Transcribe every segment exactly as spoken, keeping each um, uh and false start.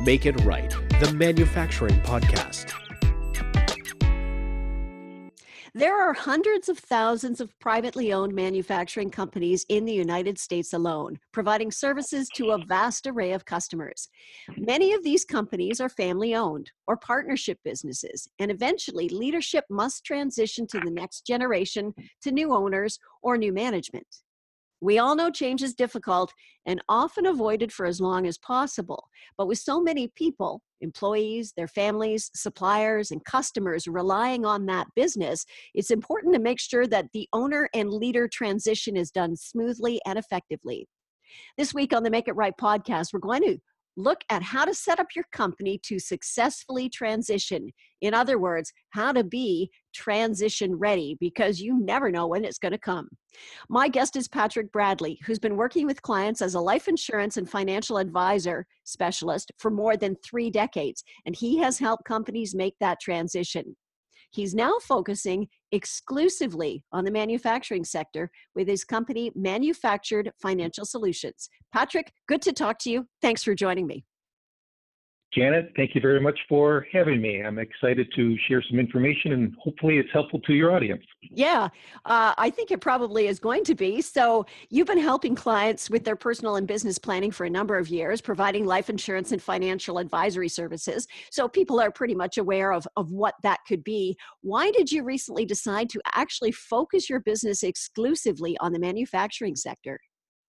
Make It Right, the manufacturing podcast. There are hundreds of thousands of privately owned manufacturing companies in the United States alone, providing services to a vast array of customers. Many of these companies are family-owned or partnership businesses, and eventually leadership must transition to the next generation, to new owners or new management. We all know change is difficult and often avoided for as long as possible. But with so many people, employees, their families, suppliers, and customers relying on that business, it's important to make sure that the owner and leader transition is done smoothly and effectively. This week on the Make It Right podcast, we're going to look at how to set up your company to successfully transition. In other words, how to be transition ready, because you never know when it's going to come. My guest is Patrick Bradley, who's been working with clients as a life insurance and financial advisor specialist for more than three decades, and he has helped companies make that transition. He's now focusing exclusively on the manufacturing sector with his company, Manufactured Financial Solutions. Patrick, good to talk to you. Thanks for joining me. Janet, thank you very much for having me. I'm excited to share some information and hopefully it's helpful to your audience. Yeah, uh, I think it probably is going to be. So you've been helping clients with their personal and business planning for a number of years, providing life insurance and financial advisory services. So people are pretty much aware of, of what that could be. Why did you recently decide to actually focus your business exclusively on the manufacturing sector?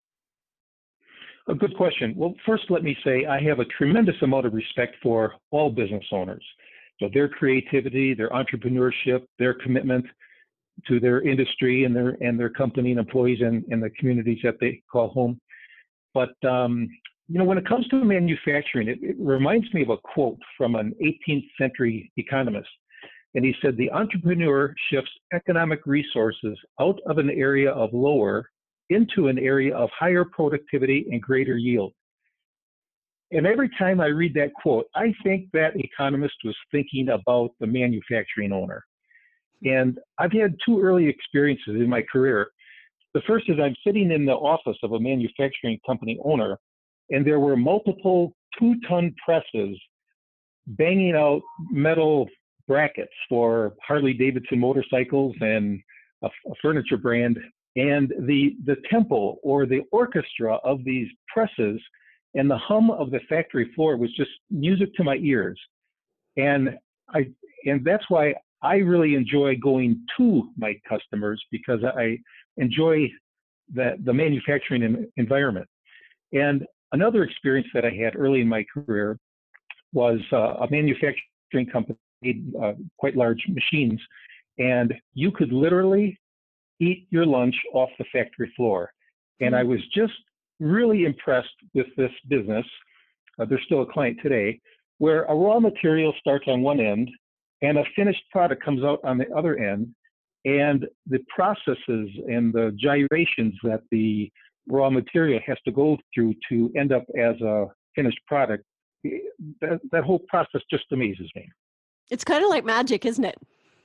A good question. Well, first, let me say I have a tremendous amount of respect for all business owners. So their creativity, their entrepreneurship, their commitment to their industry and their and their company and employees and, and the communities that they call home. But um, you know, when it comes to manufacturing, it, it reminds me of a quote from an eighteenth century economist. And he said, "The entrepreneur shifts economic resources out of an area of lower into an area of higher productivity and greater yield." And every time I read that quote, I think that economist was thinking about the manufacturing owner. And I've had two early experiences in my career. The first is I'm sitting in the office of a manufacturing company owner, and there were multiple two-ton presses banging out metal brackets for Harley-Davidson motorcycles and a, a furniture brand. And the, the tempo or the orchestra of these presses and the hum of the factory floor was just music to my ears. And I and that's why I really enjoy going to my customers, because I enjoy the, the manufacturing environment. And another experience that I had early in my career was uh, a manufacturing company made uh, quite large machines, and you could literally eat your lunch off the factory floor. And I was just really impressed with this business. Uh, they're still a client today, where a raw material starts on one end and a finished product comes out on the other end. And the processes and the gyrations that the raw material has to go through to end up as a finished product, that, that whole process just amazes me. It's kind of like magic, isn't it?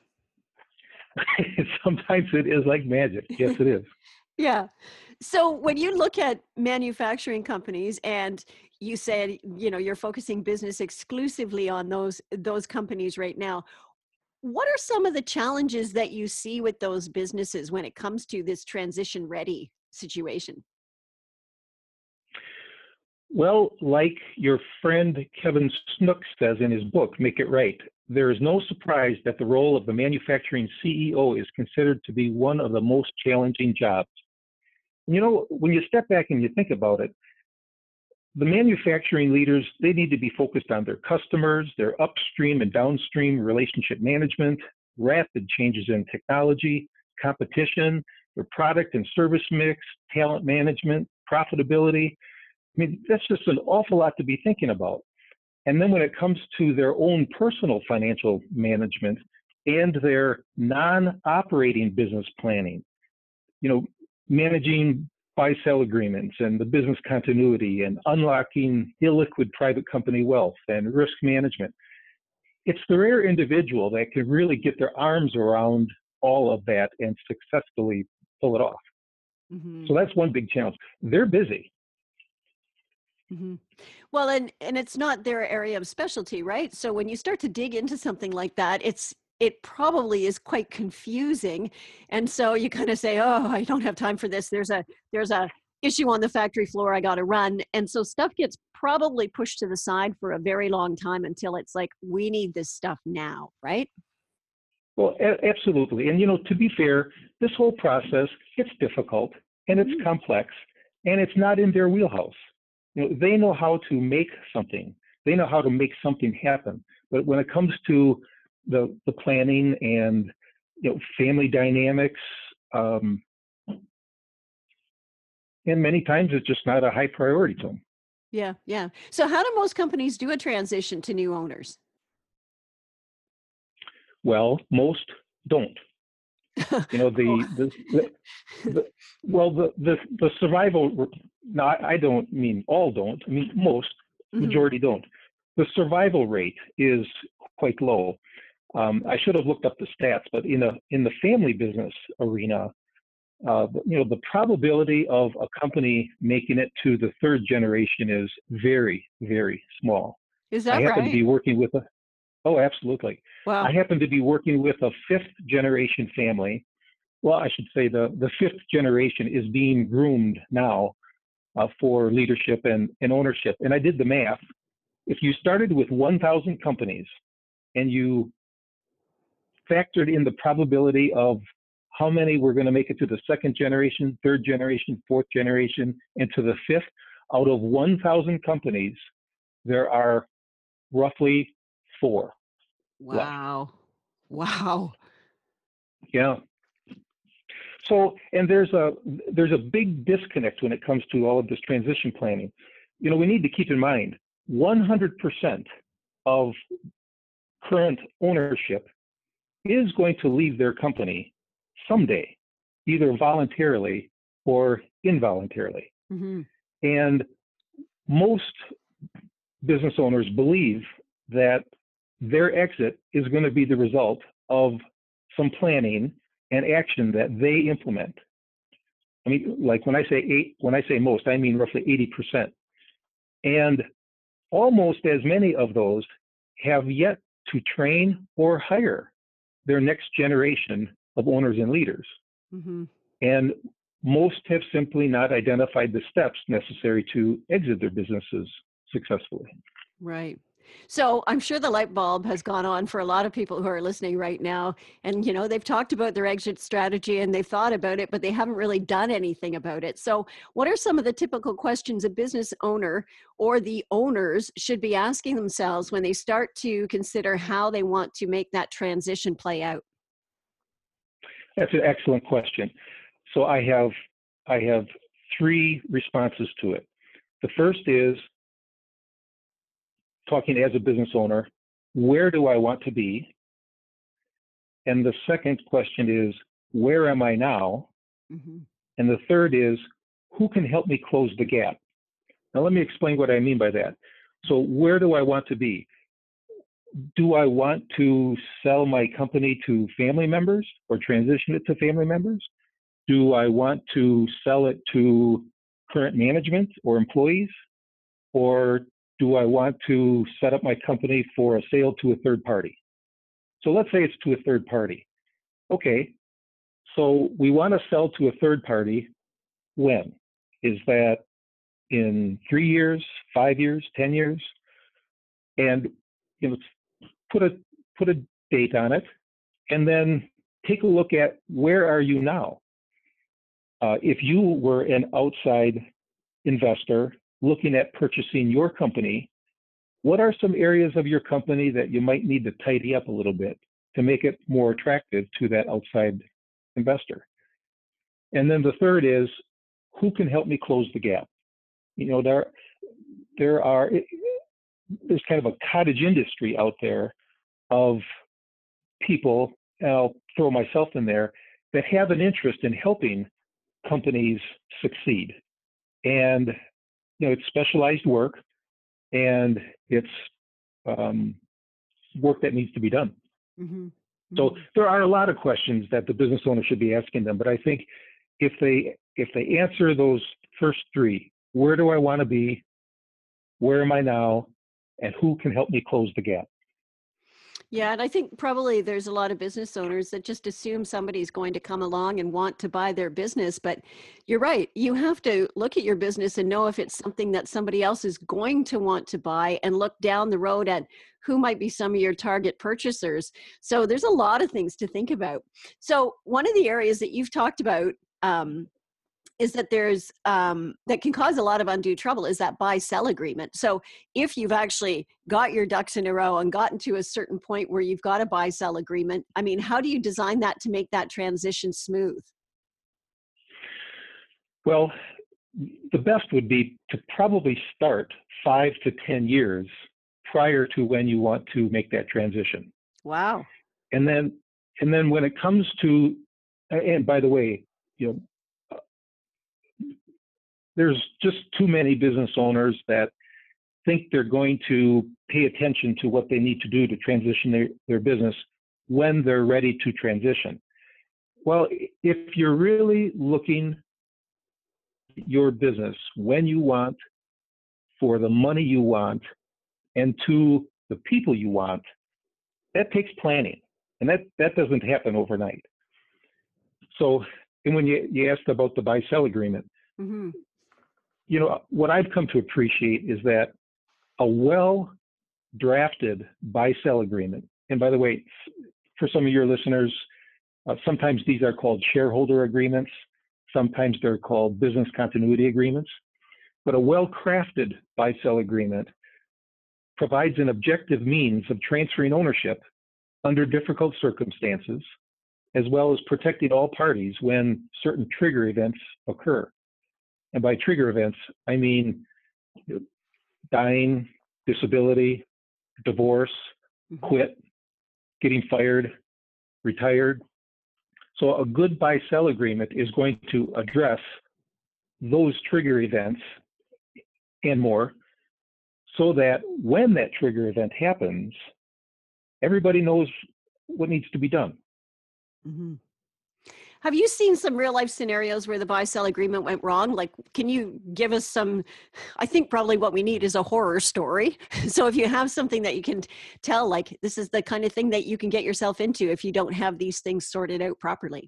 Sometimes it is like magic. Yes, it is. Yeah. So when you look at manufacturing companies and you said, you know, you're focusing business exclusively on those those companies right now, what are some of the challenges that you see with those businesses when it comes to this transition ready situation? Well, like your friend Kevin Snook says in his book, Make It Right, there is no surprise that the role of the manufacturing C E O is considered to be one of the most challenging jobs. You know, when you step back and you think about it, the manufacturing leaders, they need to be focused on their customers, their upstream and downstream relationship management, rapid changes in technology, competition, their product and service mix, talent management, profitability. I mean, that's just an awful lot to be thinking about. And then when it comes to their own personal financial management and their non-operating business planning, you know, managing buy-sell agreements and the business continuity and unlocking illiquid private company wealth and risk management. It's the rare individual that can really get their arms around all of that and successfully pull it off. Mm-hmm. So that's one big challenge. They're busy. Hmm. Well, and and it's not their area of specialty, right? So when you start to dig into something like that, it's it probably is quite confusing, and so you kind of say, "Oh, I don't have time for this. There's a there's a issue on the factory floor. I got to run." And so stuff gets probably pushed to the side for a very long time until it's like, "We need this stuff now," right? Well, a- absolutely. And, you know, to be fair, this whole process, it's difficult and it's Mhm. complex and it's not in their wheelhouse. You know, they know how to make something. They know how to make something happen. But when it comes to the, the planning and, you know, family dynamics, um, and many times it's just not a high priority to them. Yeah, yeah. So how do most companies do a transition to new owners? Well, most don't. You know, Oh. the, the, the, the well, the, the, the survival, no, I I don't mean all don't, I mean most, Mhm. majority don't. The survival rate is quite low. Um, I should have looked up the stats, but in a in the family business arena, uh, you know, the probability of a company making it to the third generation is very, very small. Is I that happen to right? be working with a, oh, absolutely. I Wow. happen to be working with a fifth generation family. Well, I should say the, the fifth generation is being groomed now uh, for leadership and, and ownership. And I did the math. If you started with one thousand companies and you factored in the probability of how many were going to make it to the second generation, third generation, fourth generation, and to the fifth, out of one thousand companies, there are roughly four left. Wow. Wow. Yeah. So, and there's a there's a big disconnect when it comes to all of this transition planning. You know, we need to keep in mind one hundred percent of current ownership is going to leave their company someday, either voluntarily or involuntarily. Mhm. And most business owners believe that their exit is going to be the result of some planning and action that they implement. I mean, like when I say eight, when I say most, I mean roughly eighty percent. And almost as many of those have yet to train or hire their next generation of owners and leaders. Mhm. And most have simply not identified the steps necessary to exit their businesses successfully. Right. So I'm sure the light bulb has gone on for a lot of people who are listening right now. And, you know, they've talked about their exit strategy and they've thought about it, but they haven't really done anything about it. So, what are some of the typical questions a business owner or the owners should be asking themselves when they start to consider how they want to make that transition play out? That's an excellent question. So I have I have three responses to it. The first is talking as a business owner, where do I want to be? And the second question is, where am I now? Hmm. And the third is, who can help me close the gap? Now, let me explain what I mean by that. So, where do I want to be? Do I want to sell my company to family members or transition it to family members? Do I want to sell it to current management or employees? Or do I want to set up my company for a sale to a third party? So let's say it's to a third party. Okay, so we want to sell to a third party. When? Is that in three years, five years, ten years? And you know, put a put a date on it, and then take a look at where are you now. Uh, if you were an outside investor looking at purchasing your company, what are some areas of your company that you might need to tidy up a little bit to make it more attractive to that outside investor? And then the third is, who can help me close the gap? You know, there there are there's kind of a cottage industry out there of people, and I'll throw myself in there, that have an interest in helping companies succeed. And you know, it's specialized work, and it's um, work that needs to be done. Hmm. So Hmm. there are a lot of questions that the business owner should be asking them. But I think if they if they answer those first three, where do I want to be? Where am I now? And who can help me close the gap? Yeah, and I think probably there's a lot of business owners that just assume somebody's going to come along and want to buy their business. But you're right. You have to look at your business and know if it's something that somebody else is going to want to buy, and look down the road at who might be some of your target purchasers. So there's a lot of things to think about. So one of the areas that you've talked about um, is that there's um, that can cause a lot of undue trouble is that buy-sell agreement. So if you've actually got your ducks in a row and gotten to a certain point where you've got a buy-sell agreement, I mean, how do you design that to make that transition smooth? Well, the best would be to probably start five to ten years prior to when you want to make that transition. Wow. And then, and then when it comes to, and by the way, you know, there's just too many business owners that think they're going to pay attention to what they need to do to transition their, their business when they're ready to transition. Well, if you're really looking at your business when you want, for the money you want, and to the people you want, that takes planning. And that, that doesn't happen overnight. So, and when you, you asked about the buy-sell agreement, mm-hmm. you know, what I've come to appreciate is that a well-drafted buy-sell agreement, and by the way, for some of your listeners, uh, sometimes these are called shareholder agreements, sometimes they're called business continuity agreements, but a well-crafted buy-sell agreement provides an objective means of transferring ownership under difficult circumstances, as well as protecting all parties when certain trigger events occur. And by trigger events, I mean dying, disability, divorce, mm-hmm. quit, getting fired, retired. So a good buy-sell agreement is going to address those trigger events and more, so that when that trigger event happens, everybody knows what needs to be done. Mm-hmm. Have you seen some real life scenarios where the buy-sell agreement went wrong? Like, can you give us some, I think probably what we need is a horror story. So if you have something that you can tell, like this is the kind of thing that you can get yourself into if you don't have these things sorted out properly.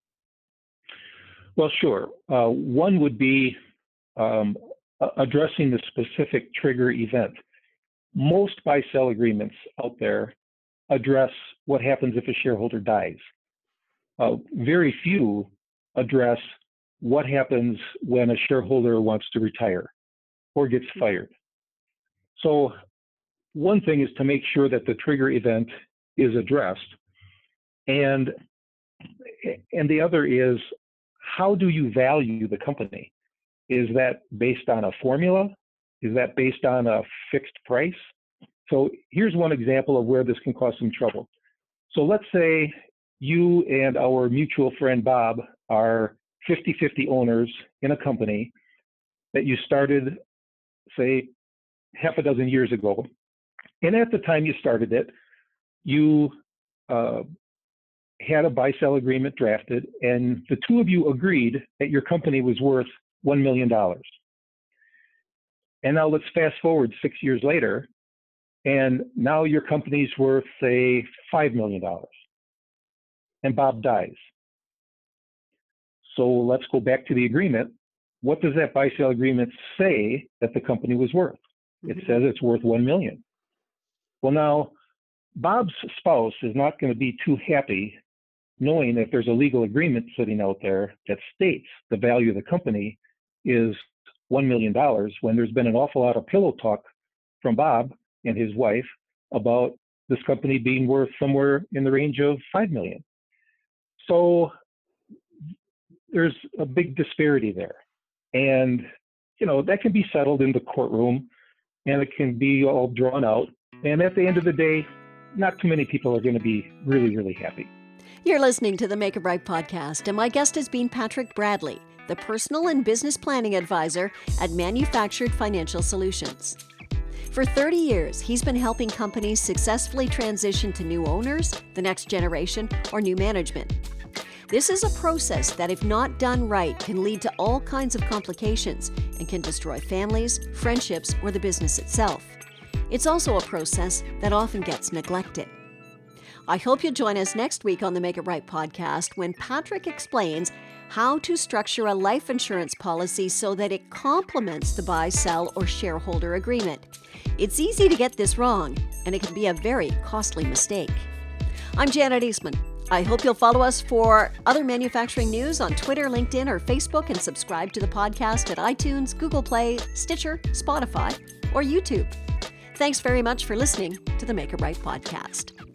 Well, sure. Uh, one would be um, addressing the specific trigger event. Most buy-sell agreements out there address what happens if a shareholder dies. Uh, very few address what happens when a shareholder wants to retire or gets fired. So one thing is to make sure that the trigger event is addressed. And, and the other is, how do you value the company? Is that based on a formula? Is that based on a fixed price? So here's one example of where this can cause some trouble. So let's say you and our mutual friend Bob are fifty-fifty owners in a company that you started, say, half a dozen years ago. And at the time you started it, you uh, had a buy-sell agreement drafted, and the two of you agreed that your company was worth one million dollars. And now let's fast forward six years later, and now your company's worth, say, five million dollars. And Bob dies. So let's go back to the agreement. What does that buy-sell agreement say that the company was worth? Mm-hmm. It says it's worth one million dollars. Well, now, Bob's spouse is not going to be too happy knowing that there's a legal agreement sitting out there that states the value of the company is one million dollars, when there's been an awful lot of pillow talk from Bob and his wife about this company being worth somewhere in the range of five million dollars. So there's a big disparity there. And, you know, that can be settled in the courtroom, and it can be all drawn out. And at the end of the day, not too many people are going to be really, really happy. You're listening to the Make It Right podcast, and my guest has been Patrick Bradley, the personal and business planning advisor at Manufactured Financial Solutions. For thirty years, he's been helping companies successfully transition to new owners, the next generation, or new management. This is a process that, if not done right, can lead to all kinds of complications and can destroy families, friendships, or the business itself. It's also a process that often gets neglected. I hope you'll join us next week on the Make It Right podcast when Patrick explains how to structure a life insurance policy so that it complements the buy, sell, or shareholder agreement. It's easy to get this wrong, and it can be a very costly mistake. I'm Janet Eastman. I hope you'll follow us for other manufacturing news on Twitter, LinkedIn, or Facebook, and subscribe to the podcast at iTunes, Google Play, Stitcher, Spotify, or YouTube. Thanks very much for listening to the Make It Right podcast.